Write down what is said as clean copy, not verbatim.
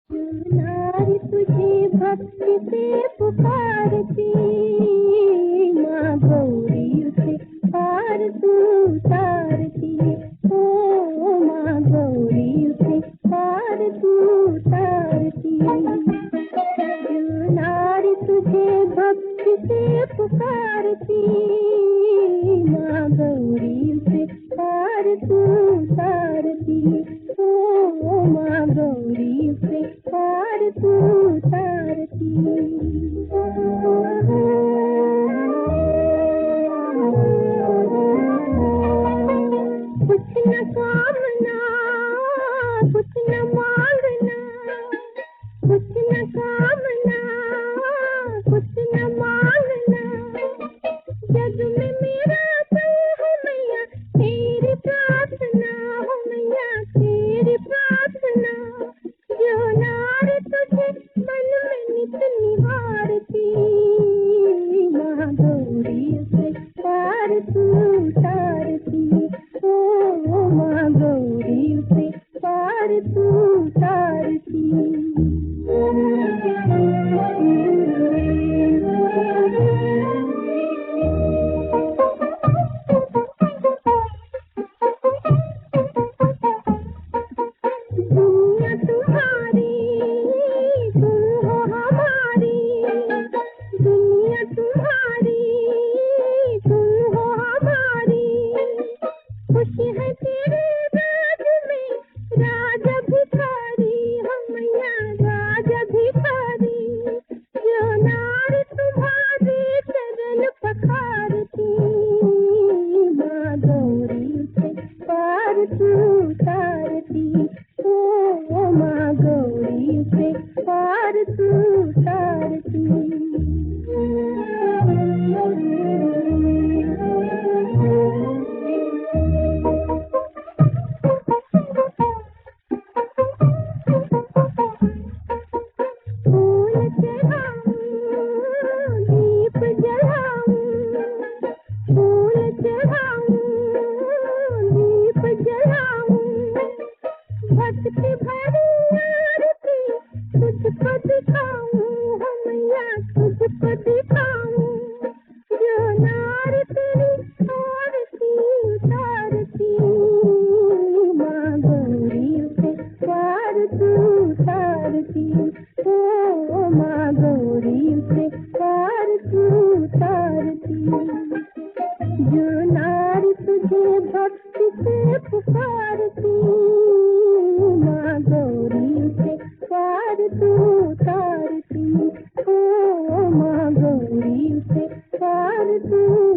नारी तुझे भक्ति से पुकारती, माँ गौरी उसे पार तू उतारती। ओ माँ गौरी उसे पार तू उतारती। जो नारी तुझे भक्ति से पुकारती, माँ गौरी उसे पार तू उतारती। ओ माँ गौरी उसे पार तू उतारती। कुछ न कामना कुछ न मांगना, कुछ न कामना कुछ न मांगना, जग में मेरा कोई हो मैया तेरी प्रार्थना, हो मैया तेरी प्रार्थना। जो नारी तुझे मन में नित निहारती, माँ गौरी उसे पार तू उतारती। ओ माँ गौरी उसे पार तू उतारती। दुनिया तुम्हारी तुम हो हमारी, दुनिया तुम्हारी तुम हो हमारी। खुशी है तेरे राज में राजा भिखारी, हम मैया राजा भिखारी। जो नारी तुम्हारे चरण पखारती, माँ गौरी उसे पार तू उतारती। ओ माँ गौरी उसे पार तू उतारती। फूल चढ़ाऊं दीप जलाऊं, फूल चढ़ाऊं दीप जलाऊं, भक्ति भरी आरती तुझको दिखाऊं, हो मैया तुझको दिखाऊं। जो नारी तेरी आरती उतारती, माँ गौरी उसे पार तू उतारती। ओ माँ गौरी उसे पार तू उतारती। जो नारी तुझे भक्ति से पुकारती, माँ गौरी उसे पार तू उतारती। ओ माँ गौरी उसे पार तू